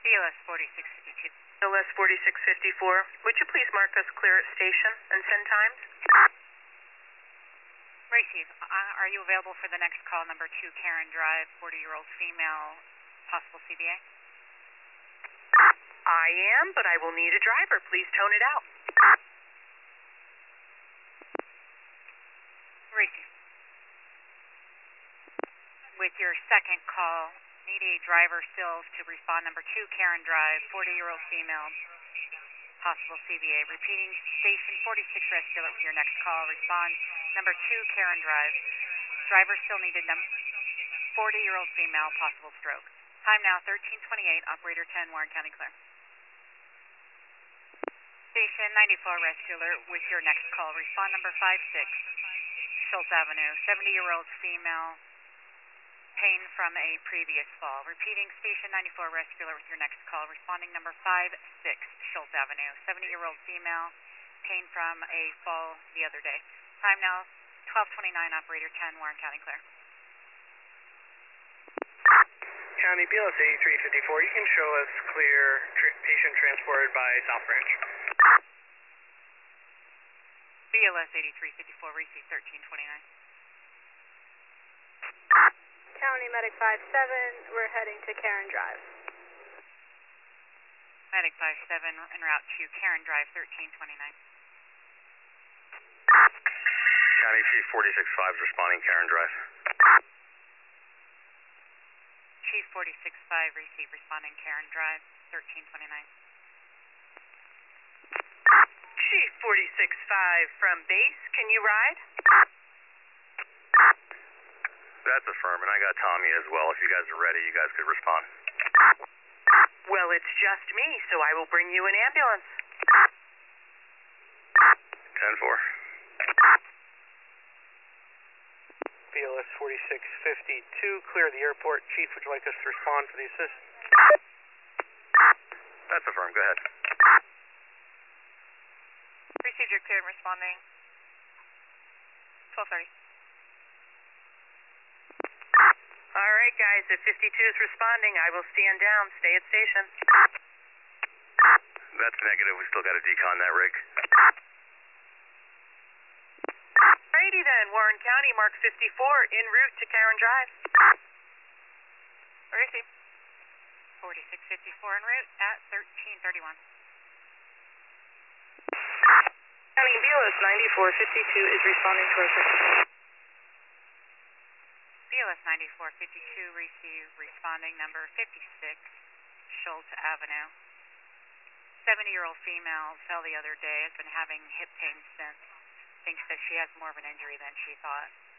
BLS 4652. BLS 4654, would you please mark us clear at station and send times? Receive. Are you available for the next call, number 2, Karen Drive, 40-year-old female, possible CBA? I am, but I will need a driver. Please tone it out. Receive. With your second call, need a driver still to respond, number 2, Karen Drive, 40-year-old female, possible CBA. Repeating, station 46 Rescue with your next call. Respond, number 2, Karen Drive. Driver still needed, 40-year-old female, possible stroke. Time now 13:28. Operator 10, Warren County clear. Station 94 Rescue Alert with your next call. Respond, number 56, Schultz Avenue. 70-year-old female, pain from a previous fall. Repeating, station 94 Rescue Alert with your next call. Responding, number 56, Schultz Avenue. 70-year-old female, pain from a fall the other day. Time now 12:29. Operator 10, Warren County clear. County BLS 8354, you can show us clear patient transported by South Branch. BLS 8354, receive 13:29. County Medic 57, we're heading to Karen Drive. Medic 57 en route to Karen Drive, 13:29. County Chief 46-5 is responding, Karen Drive. Chief 46-5, receive, responding, Karen Drive, 13:29. Chief 46-5 from base, can you ride? That's affirm, and I got Tommy as well. If you guys are ready, you guys could respond. Well, it's just me, so I will bring you an ambulance. 10-4. BLS 4652, clear the airport. Chief, would you like us to respond for the assist? That's affirm, go ahead. Received your clear, responding, 12:30. All right, guys, if 52 is responding, I will stand down. Stay at station. That's negative. We still got a decon that rig. Alrighty then, Warren County, Mark 54, en route to Karen Drive. Receive. 4654 en route at 13:31. County BLS 9452 is responding to our second. BLS 9452, receive, responding, number 56, Schultz Avenue. 70-year-old female fell the other day, has been having hip pain since. Thinks that she has more of an injury than she thought.